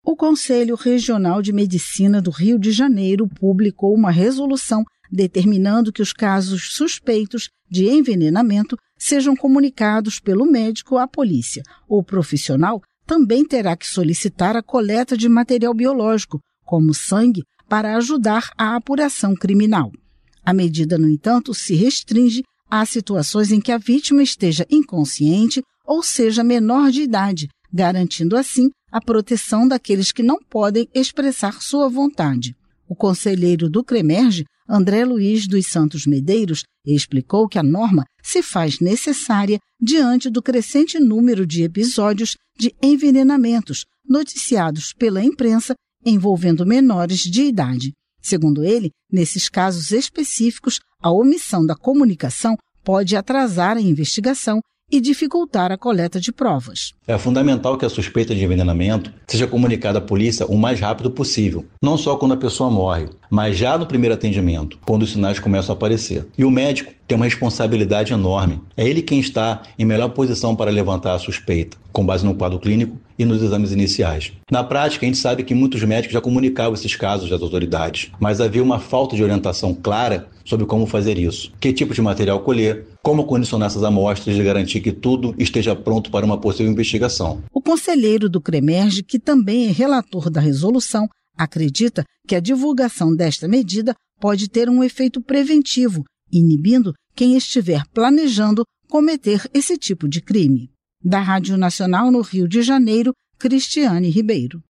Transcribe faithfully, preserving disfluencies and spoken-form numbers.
O Conselho Regional de Medicina do Rio de Janeiro publicou uma resolução determinando que os casos suspeitos de envenenamento sejam comunicados pelo médico à polícia. O profissional também terá que solicitar a coleta de material biológico, como sangue, para ajudar a apuração criminal. A medida, no entanto, se restringe a situações em que a vítima esteja inconsciente ou seja menor de idade, garantindo assim a proteção daqueles que não podem expressar sua vontade. O conselheiro do CREMERGE, André Luiz dos Santos Medeiros, explicou que a norma se faz necessária diante do crescente número de episódios de envenenamentos noticiados pela imprensa envolvendo menores de idade. Segundo ele, nesses casos específicos, a omissão da comunicação pode atrasar a investigação e dificultar a coleta de provas. É fundamental que a suspeita de envenenamento seja comunicada à polícia o mais rápido possível, não só quando a pessoa morre, mas já no primeiro atendimento, quando os sinais começam a aparecer. E o médico tem uma responsabilidade enorme. É ele quem está em melhor posição para levantar a suspeita, com base no quadro clínico e nos exames iniciais. Na prática, a gente sabe que muitos médicos já comunicavam esses casos às autoridades, mas havia uma falta de orientação clara sobre como fazer isso, que tipo de material colher, como condicionar essas amostras e garantir que tudo esteja pronto para uma possível investigação. O conselheiro do CREMERGE, que também é relator da resolução, acredita que a divulgação desta medida pode ter um efeito preventivo, inibindo quem estiver planejando cometer esse tipo de crime. Da Rádio Nacional no Rio de Janeiro, Cristiane Ribeiro.